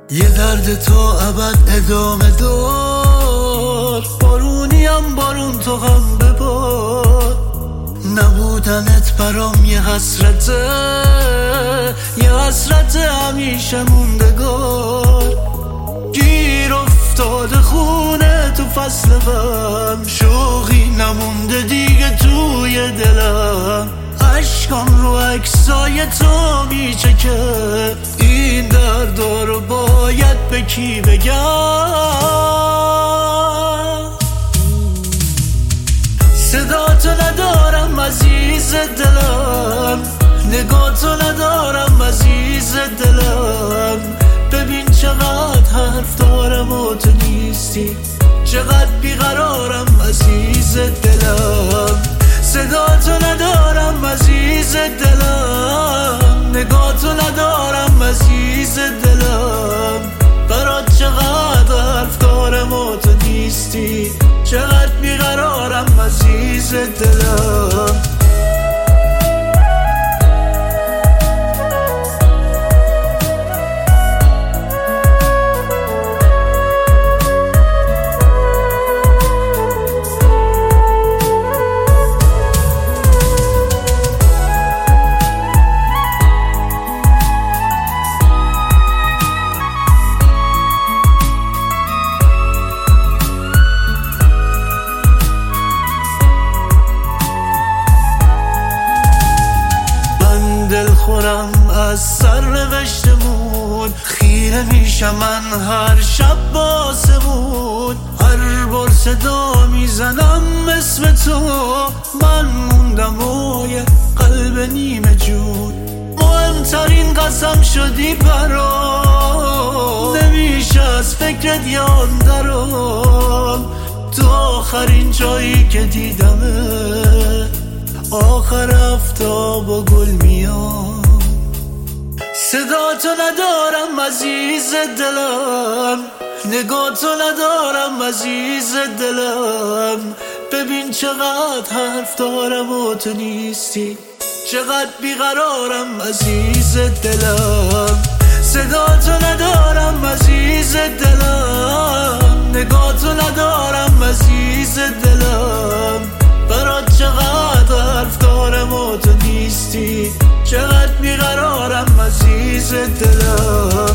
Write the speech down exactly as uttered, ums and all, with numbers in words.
یه درد تو ابد ادامه دار، بارونیم بارون تو غم ببار. نبودنت برام یه حسرته، یه حسرت همیشه موندگار. گیر افتاده خونه تو فصل غم، شوقی نمونده دیگه توی دلم. عشقام رو عکسای تو میچکه، این دردا رو باید به کی بگم؟ صدا تو ندارم عزیز دلم، نگاه تو ندارم عزیز دلم. ببین چقدر حرف دارم و تو نیستی، چقدر بیقرارم عزیز دلم. صدا تو ندارم عزیز دلم، نگاه تو ندارم عزیز دلم. برات چقدر حرف دارم و تو نیستی، چقدر بیقرارم عزیز دلم. دل خورم از سرنوشتمون، خیره میشم من هر شب باسمون. هر بار صدا میزنم اسم تو، من موندم و یه قلب نیمه جون. مهمترین قسم شدی برام، نمیشه از فکرت یاد درام. تو آخرین جایی که دیدمه، آخر آفتاب و گل میام. صدا تو ندارم عزیز دلم، نگاه تو ندارم عزیز دلم. ببین چقدر حرف دارم و تو نیستی، چقدر بیقرارم عزیز دلم. صدا تو ندارم عزیز دلم، نگاه تو ندارم عزیز دلم. برات چقدر حرف دارم و تو نیستی، چقدر بیقرارم عزیز دلم.